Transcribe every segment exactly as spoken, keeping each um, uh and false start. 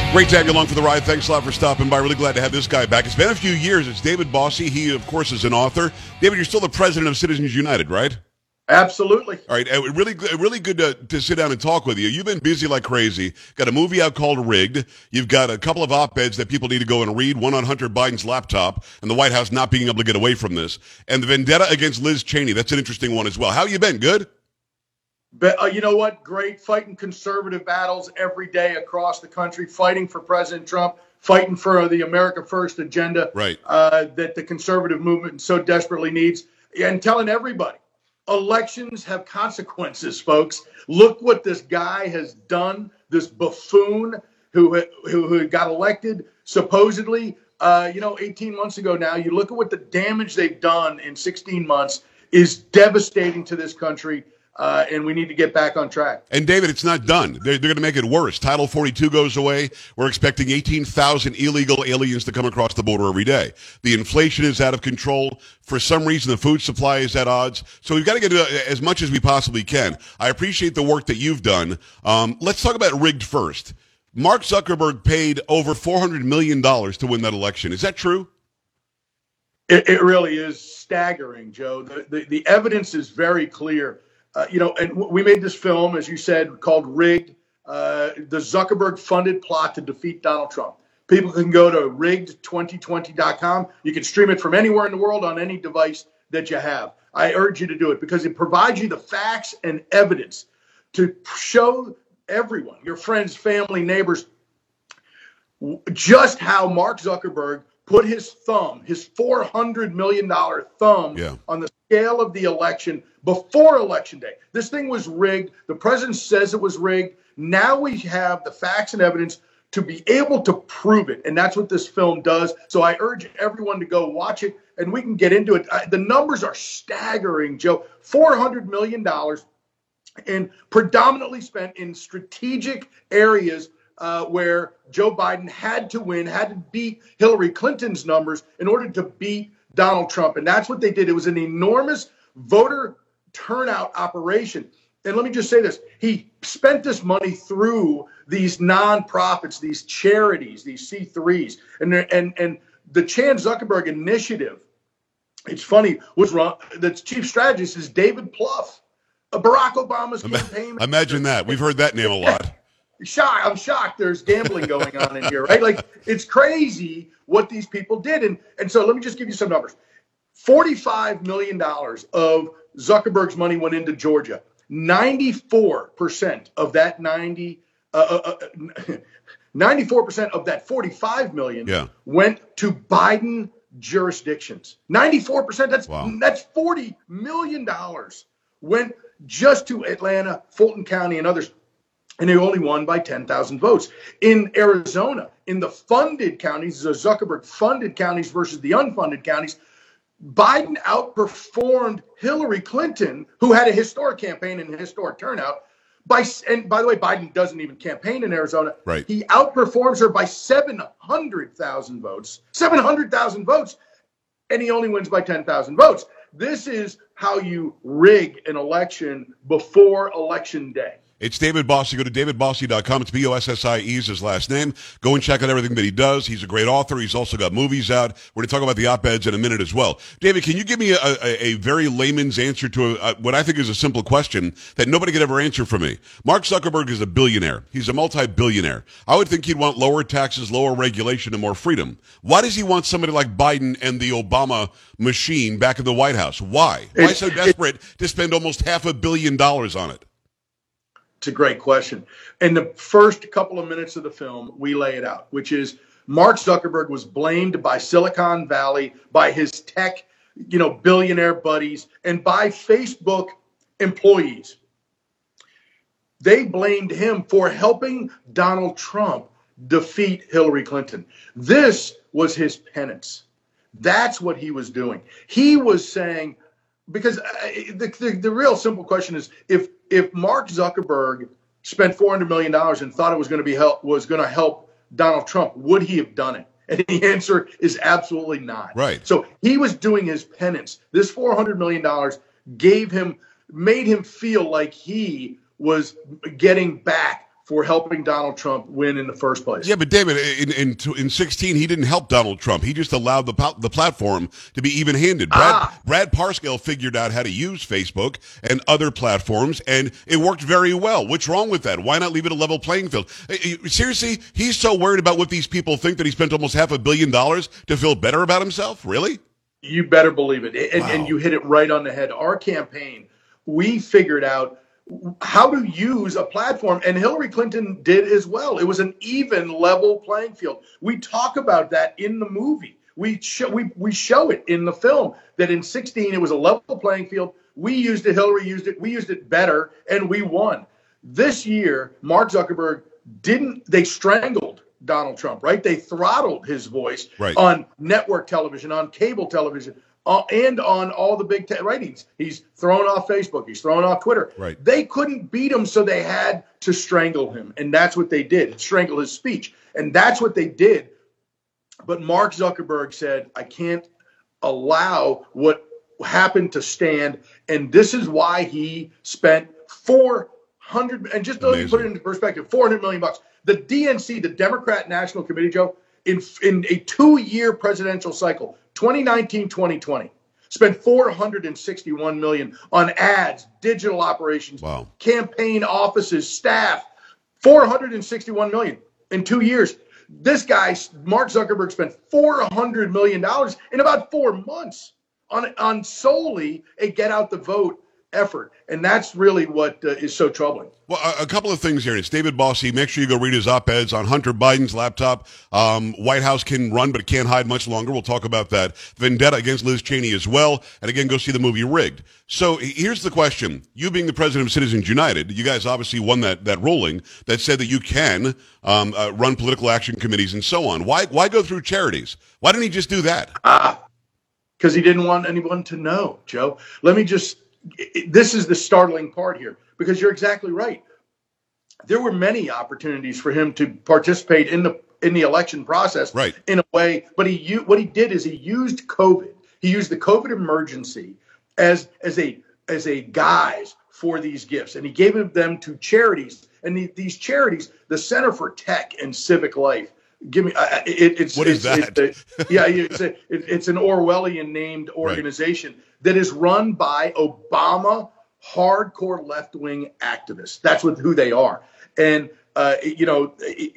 Great to have you along for the ride. Thanks a lot for stopping by. Really glad to have this guy back. It's been a few years. It's David Bossie. He, of course, is an author. David, you're still the president of Citizens United, right? Absolutely. All right. Uh, really, really good to, to sit down and talk with you. You've been busy like crazy. Got a movie out called Rigged. You've got a couple of op-eds that people need to go and read. One on Hunter Biden's laptop and the White House not being able to get away from this. And the vendetta against Liz Cheney. That's an interesting one as well. How you been? Good? But uh, you know what? Great. Fighting conservative battles every day across the country, fighting for President Trump, fighting for the America First agenda right. uh, that the conservative movement so desperately needs, and telling everybody, elections have consequences, folks. Look what this guy has done, this buffoon who, who, who got elected supposedly, uh, you know, eighteen months ago now. You look at what the damage they've done in sixteen months is devastating to this country. Uh, and we need to get back on track. And, David, it's not done. They're, they're going to make it worse. Title forty-two goes away. We're expecting eighteen thousand illegal aliens to come across the border every day. The inflation is out of control. For some reason, the food supply is at odds. So we've got to get uh, as much as we possibly can. I appreciate the work that you've done. Um, let's talk about Rigged first. Mark Zuckerberg paid over four hundred million dollars to win that election. Is that true? It, it really is staggering, Joe. The, the, the evidence is very clear. Uh, you know, and we made this film, as you said, called Rigged, uh, the Zuckerberg-funded plot to defeat Donald Trump. People can go to rigged twenty twenty dot com. You can stream it from anywhere in the world on any device that you have. I urge you to do it because it provides you the facts and evidence to show everyone, your friends, family, neighbors, just how Mark Zuckerberg put his thumb, his four hundred million dollars thumb yeah. on the scale of the election before Election Day. This thing was rigged. The president says it was rigged. Now we have the facts and evidence to be able to prove it. And that's what this film does. So I urge everyone to go watch it and we can get into it. The numbers are staggering, Joe. four hundred million dollars and predominantly spent in strategic areas Uh, where Joe Biden had to win, had to beat Hillary Clinton's numbers in order to beat Donald Trump. And that's what they did. It was an enormous voter turnout operation. And let me just say this. He spent this money through these nonprofits, these charities, these C threes. And, and, and the Chan Zuckerberg Initiative, it's funny, was run, the chief strategist is David Plouffe, Barack Obama's campaign. Imagine that. We've heard that name a lot. Shocked. I'm shocked there's gambling going on in here, right? Like, it's crazy what these people did. And, and so let me just give you some numbers. forty-five million dollars of Zuckerberg's money went into Georgia. ninety-four percent of that ninety, uh, uh, uh, ninety-four percent of that forty-five million yeah. went to Biden jurisdictions. ninety-four percent, that's, wow. that's forty million dollars went just to Atlanta, Fulton County, and others. And they only won by ten thousand votes. In Arizona, in the funded counties, the Zuckerberg-funded counties versus the unfunded counties, Biden outperformed Hillary Clinton, who had a historic campaign and a historic turnout. By and by the way, Biden doesn't even campaign in Arizona. Right. He outperforms her by seven hundred thousand votes. seven hundred thousand votes, and he only wins by ten thousand votes. This is how you rig an election before Election Day. It's David Bossie. Go to david bossie dot com. It's B O S S I E is his last name. Go and check out everything that he does. He's a great author. He's also got movies out. We're going to talk about the op-eds in a minute as well. David, can you give me a, a, a very layman's answer to a, a, what I think is a simple question that nobody could ever answer for me? Mark Zuckerberg is a billionaire. He's a multi-billionaire. I would think he'd want lower taxes, lower regulation, and more freedom. Why does he want somebody like Biden and the Obama machine back in the White House? Why? Why so desperate to spend almost half a billion dollars on it? It's a great question. In the first couple of minutes of the film, we lay it out, which is Mark Zuckerberg was blamed by Silicon Valley, by his tech, you know, billionaire buddies, and by Facebook employees. They blamed him for helping Donald Trump defeat Hillary Clinton. This was his penance. That's what he was doing. He was saying, because the, the, the real simple question is, if if Mark Zuckerberg spent four hundred million dollars and thought it was going to be help was going to help Donald Trump, would he have done it? And the answer is absolutely not. Right. So he was doing his penance. This four hundred million dollars gave him, made him feel like he was getting back for helping Donald Trump win in the first place. Yeah, but David, in in, in sixteen, he didn't help Donald Trump. He just allowed the the platform to be even-handed. Brad, Ah. Brad Parscale figured out how to use Facebook and other platforms, and it worked very well. What's wrong with that? Why not leave it a level playing field? Seriously, he's so worried about what these people think that he spent almost half a billion dollars to feel better about himself? Really? You better believe it. And, Wow. and you hit it right on the head. Our campaign, we figured out how to use a platform, and Hillary Clinton did as well. It was an even level playing field. We talk about that in the movie. We show, we, we show it in the film that in sixteen, it was a level playing field. We used it. Hillary used it. We used it better, and we won. This year, Mark Zuckerberg didn't, they strangled Donald Trump, right? They throttled his voice Right. on network television, on cable television, uh, and on all the big te- ratings. He's thrown off Facebook. He's thrown off Twitter. Right. They couldn't beat him, so they had to strangle him. And that's what they did, strangle his speech. And that's what they did. But Mark Zuckerberg said, I can't allow what happened to stand. And this is why he spent four hundred, and just to put it into perspective, four hundred million bucks. The D N C, the Democrat National Committee, Joe, in, in a two-year presidential cycle, twenty nineteen, twenty twenty, spent four hundred sixty-one million dollars on ads, digital operations, Wow. campaign offices, staff, four hundred sixty-one million dollars in two years. This guy, Mark Zuckerberg, spent four hundred million dollars in about four months on, on solely a get out the vote effort. And that's really what uh, is so troubling. Well, a, a couple of things here. It's David Bossie. Make sure you go read his op-eds on Hunter Biden's laptop. Um, White House can run, but it can't hide much longer. We'll talk about that. Vendetta against Liz Cheney as well. And again, go see the movie Rigged. So here's the question. You being the president of Citizens United, you guys obviously won that, that ruling that said that you can um, uh, run political action committees and so on. Why, why go through charities? Why didn't he just do that? Ah, because he didn't want anyone to know, Joe. Let me just, this is the startling part here, because you're exactly right. There were many opportunities for him to participate in the in the election process, Right. in a way, but he what he did is he used COVID. He used the COVID emergency as as a as a guise for these gifts, and he gave them to charities. And the, these charities, the Center for Tech and Civic Life, give me uh, it, it's What is it's, that? It's a, yeah, it's a, it, it's an Orwellian named organization right. that is run by Obama hardcore left-wing activists. That's what who they are. And, uh, you know,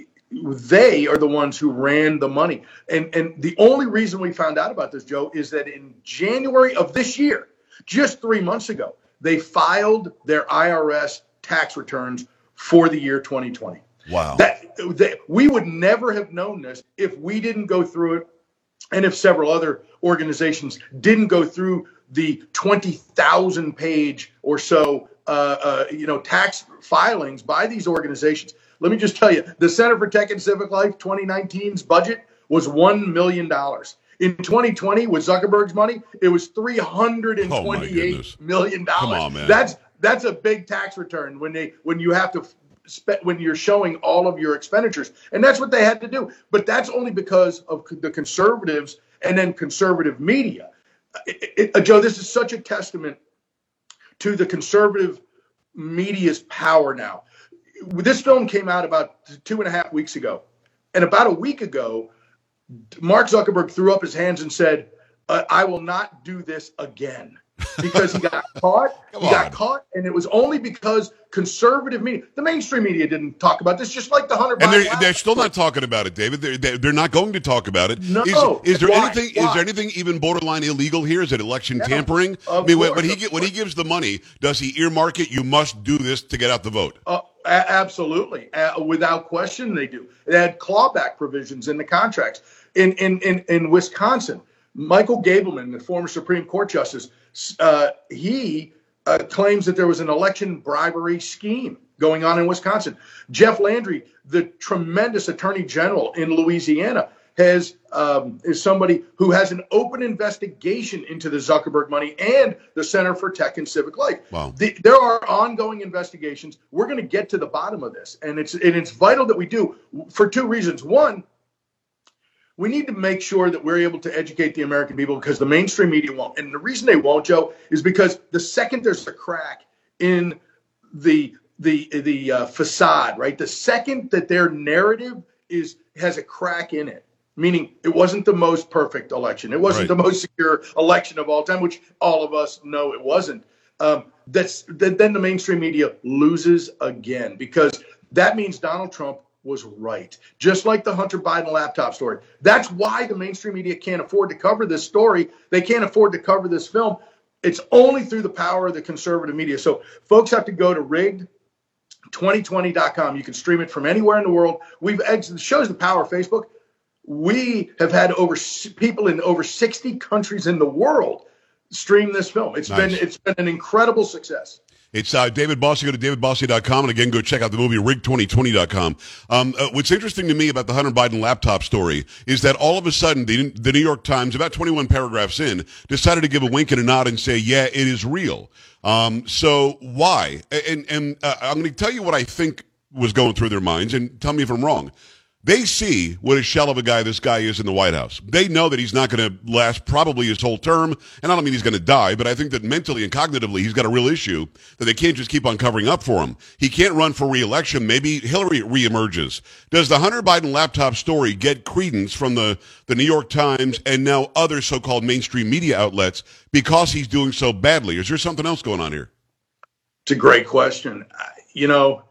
they are the ones who ran the money. And, and the only reason we found out about this, Joe, is that in January of this year, just three months ago, they filed their I R S tax returns for the year twenty twenty. Wow. That, that we would never have known this if we didn't go through it, and if several other organizations didn't go through the twenty thousand page or so, uh, uh, you know, tax filings by these organizations. Let me just tell you, the Center for Tech and Civic Life twenty nineteen's budget was one million dollars. In twenty twenty, with Zuckerberg's money, it was three hundred twenty-eight oh million dollars. Come on, man. That's that's a big tax return when they when you have to spe- when you're showing all of your expenditures, and that's what they had to do. But that's only because of the conservatives and then conservative media. It, it, uh, Joe, this is such a testament to the conservative media's power now. This film came out about two and a half weeks ago. And about a week ago, Mark Zuckerberg threw up his hands and said, uh, I will not do this again. Because he got caught. he on. got caught. And it was only because conservative media, the mainstream media didn't talk about this, just like the Hunter Biden. And they're, they're still not talking about it, David. They're, they're, they're not going to talk about it. No. Is, is there Why? anything? Why? Is there anything even borderline illegal here? Is it election Yeah, tampering? of I mean, when, course, when he of get, when he course. gives the money, does he earmark it? You must do this to get out the vote. Uh, a- absolutely. Uh, without question, they do. They had clawback provisions in the contracts. In, in, in, in Wisconsin, Michael Gableman, the former Supreme Court justice, uh, he uh, claims that there was an election bribery scheme going on in Wisconsin. Jeff Landry, the tremendous attorney general in Louisiana, has um, is somebody who has an open investigation into the Zuckerberg money and the Center for Tech and Civic Life. Wow. The, there are ongoing investigations. We're going to get to the bottom of this, and it's and it's vital that we do for two reasons. One, we need to make sure that we're able to educate the American people, because the mainstream media won't. And the reason they won't, Joe, is because the second there's a crack in the the the uh, facade, right? The second that their narrative is has a crack in it, meaning it wasn't the most perfect election, it wasn't Right. the most secure election of all time, which all of us know it wasn't. Um, that's that, then the mainstream media loses again, because that means Donald Trump was right, just like the Hunter Biden laptop story. That's why the mainstream media can't afford to cover this story. They can't afford to cover this film. It's only through the power of the conservative media. So folks have to go to rigged twenty twenty dot com. You can stream it from anywhere in the world. We've exited, shows the power of Facebook. We have had over people in over sixty countries in the world stream this film. It's Nice. been it's been an incredible success. It's uh, David Bossie. Go to david bossie dot com, and again, go check out the movie rig twenty twenty dot com. Um, uh, what's interesting to me about the Hunter Biden laptop story is that all of a sudden the, the New York Times, about twenty-one paragraphs in, decided to give a wink and a nod and say, yeah, it is real. Um, so why? And, and uh, I'm going to tell you what I think was going through their minds, and tell me if I'm wrong. They see what a shell of a guy this guy is in the White House. They know that he's not going to last probably his whole term, and I don't mean he's going to die, but I think that mentally and cognitively he's got a real issue that they can't just keep on covering up for him. He can't run for re-election. Maybe Hillary reemerges. Does the Hunter Biden laptop story get credence from the, the New York Times and now other so-called mainstream media outlets because he's doing so badly? Is there something else going on here? It's a great question. You know,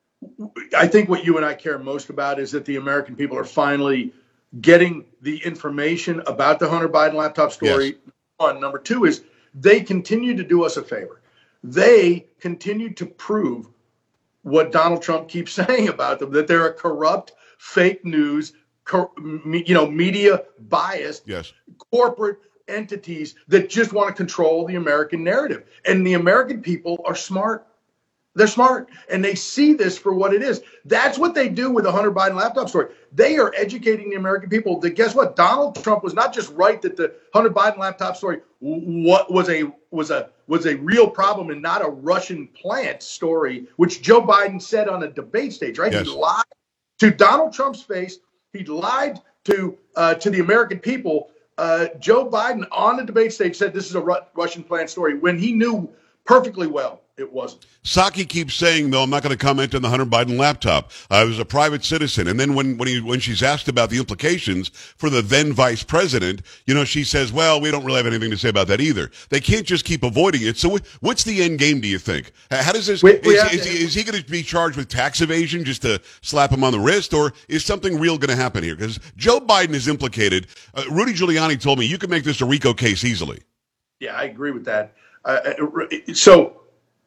I think what you and I care most about is that the American people are finally getting the information about the Hunter Biden laptop story. Yes. One. Number two is they continue to do us a favor. They continue to prove what Donald Trump keeps saying about them, that they're a corrupt, fake news, cor- you know, media biased, Yes. corporate entities that just want to control the American narrative. And the American people are smart. They're smart, and they see this for what it is. That's what they do with the Hunter Biden laptop story. They are educating the American people that, guess what? Donald Trump was not just right that the Hunter Biden laptop story what was a was a was a real problem and not a Russian plant story, which Joe Biden said on a debate stage. Right? Yes. He lied to Donald Trump's face. He lied to uh, to the American people. Uh, Joe Biden on the debate stage said this is a Ru- Russian plant story when he knew perfectly well it wasn't. Psaki keeps saying, though, I'm not going to comment on the Hunter Biden laptop. I was a private citizen. And then when when, he, when she's asked about the implications for the then vice president, you know, she says, well, we don't really have anything to say about that either. They can't just keep avoiding it. So what's the end game, do you think? How does this, We- we is, have is, to- is he going to be charged with tax evasion just to slap him on the wrist? Or is something real going to happen here? Because Joe Biden is implicated. Uh, Rudy Giuliani told me you can make this a RICO case easily. Yeah, I agree with that. Uh, so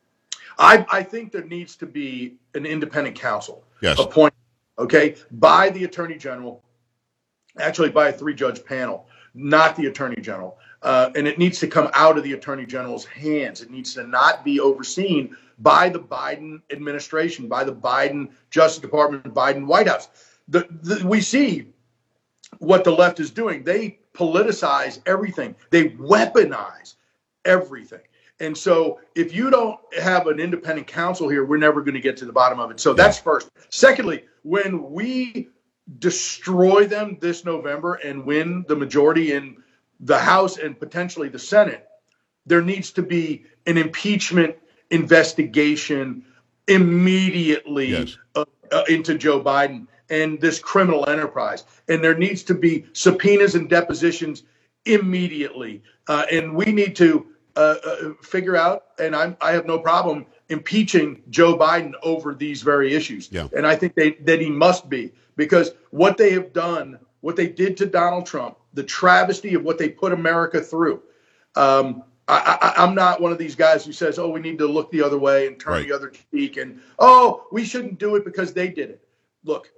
I, I think there needs to be an independent counsel Yes. appointed, okay, by the attorney general, actually by a three-judge panel, not the attorney general. Uh, and it needs to come out of the attorney general's hands. It needs to not be overseen by the Biden administration, by the Biden Justice Department, Biden White House. The, the, we see what the left is doing. They politicize everything. They weaponize everything. And so if you don't have an independent counsel here, we're never going to get to the bottom of it. So that's first. Secondly, when we destroy them this November and win the majority in the House and potentially the Senate, there needs to be an impeachment investigation immediately Yes. uh, uh, into Joe Biden and this criminal enterprise. And there needs to be subpoenas and depositions immediately. Uh, and we need to uh, uh, figure out, and I'm, I have no problem impeaching Joe Biden over these very issues. Yeah. And I think they, that he must be, because what they have done, what they did to Donald Trump, the travesty of what they put America through. Um, I, I, I'm not one of these guys who says, oh, we need to look the other way and turn Right. the other cheek and, oh, we shouldn't do it because they did it. Look,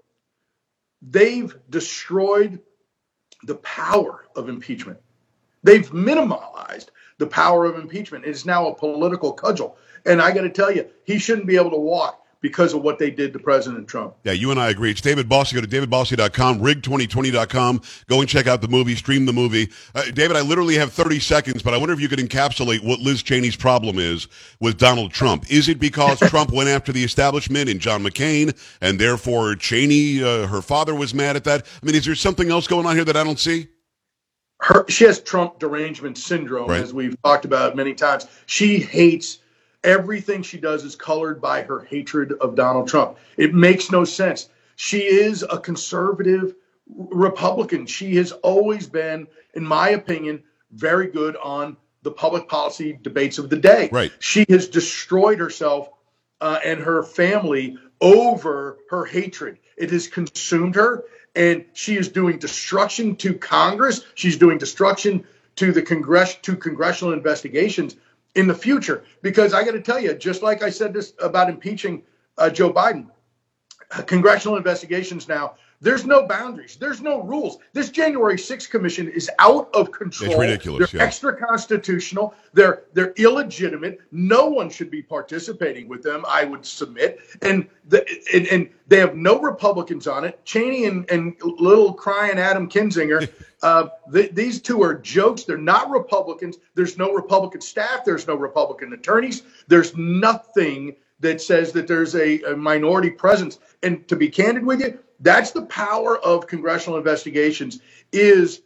they've destroyed the power of impeachment. They've minimalized the power of impeachment. It's now a political cudgel. And I got to tell you, he shouldn't be able to walk because of what they did to President Trump. Yeah, you and I agree. It's David Bossie. Go to david bossie dot com, rig twenty twenty dot com. Go and check out the movie, stream the movie. Uh, David, I literally have thirty seconds, but I wonder if you could encapsulate what Liz Cheney's problem is with Donald Trump. Is it because Trump went after the establishment and John McCain, and therefore Cheney, uh, her father, was mad at that? I mean, is there something else going on here that I don't see? Her, she has Trump derangement syndrome, Right. as we've talked about many times. She hates Everything she does is colored by her hatred of Donald Trump. It makes no sense. She is a conservative Republican. She has always been, in my opinion, very good on the public policy debates of the day. Right. She has destroyed herself uh, and her family over her hatred. It has consumed her, and she is doing destruction to Congress. She's doing destruction to the Congress, to congressional investigations in the future. Because I got to tell you, just like I said this about impeaching uh, Joe Biden, uh, congressional investigations now, there's no boundaries. There's no rules. This January sixth commission is out of control. It's ridiculous. They're yeah. extra constitutional. They're they're illegitimate. No one should be participating with them, I would submit. And the, and, and they have no Republicans on it. Cheney and, and little crying Adam Kinzinger, uh, the, these two are jokes. They're not Republicans. There's no Republican staff. There's no Republican attorneys. There's nothing that says that there's a, a minority presence. And to be candid with you, that's the power of congressional investigations, is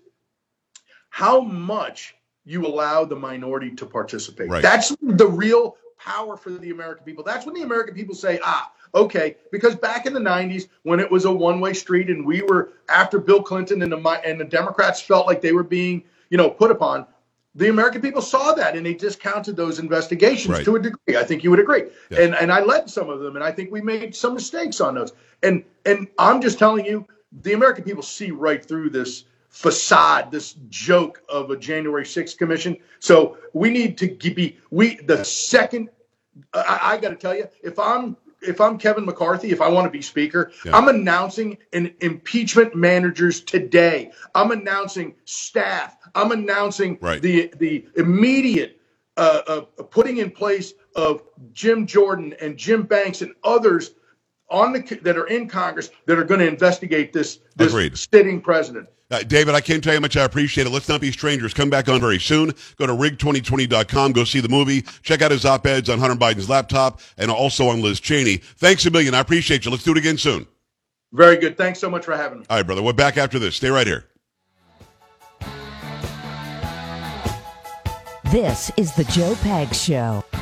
how much you allow the minority to participate. Right. That's the real power for the American people. That's when the American people say, ah, okay, because back in the nineties, when it was a one-way street and we were after Bill Clinton and the, and the Democrats felt like they were being, you know, put upon, the American people saw that and they discounted those investigations right. to a degree. I think you would agree. Yes. And and I led some of them, and I think we made some mistakes on those. And and I'm just telling you, the American people see right through this facade, this joke of a January sixth commission. So we need to be we the second. I, I got to tell you, if I'm if I'm Kevin McCarthy, if I want to be speaker, yeah. I'm announcing an impeachment managers today. I'm announcing staff. I'm announcing right. the the immediate uh, uh, putting in place of Jim Jordan and Jim Banks and others on the that are in Congress that are going to investigate this this Agreed. sitting president. Uh, David, I can't tell you how much I appreciate it. Let's not be strangers. Come back on very soon. Go to rig twenty twenty dot com. Go see the movie. Check out his op-eds on Hunter Biden's laptop and also on Liz Cheney. Thanks a million. I appreciate you. Let's do it again soon. Very good. Thanks so much for having me. All right, brother. We're back after this. Stay right here. This is the Joe Pags Show.